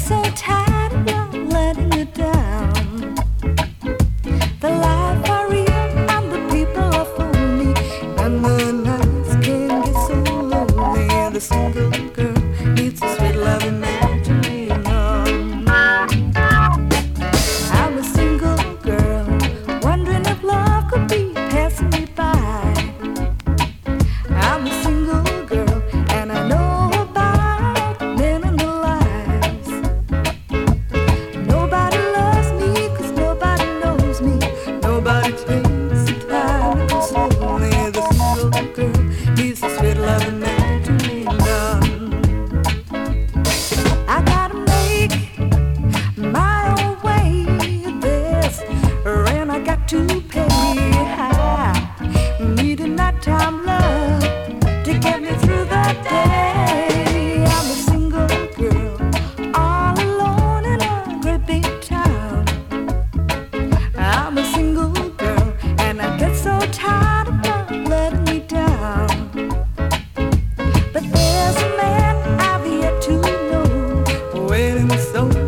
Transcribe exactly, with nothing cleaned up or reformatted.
so tired of love letting you down. The life are real and the people are phony, and the nights can get so lonely. The single girl needs a sweet love imagination. I'm a single girl wondering if love could be passing me by. I'm a single girl and I know about men and their lives. Nobody loves me 'cause nobody knows me. Nobody takes the time to console me. The single girl needs a sweet love imagination. I gotta make my own way of this, and I got to pay high. Needing nighttime love to get me through the day. I'm a single girl, all alone in a great big town. I'm a single girl, and I get so tired of love letting me down. But there's a man I've yet to know, waiting so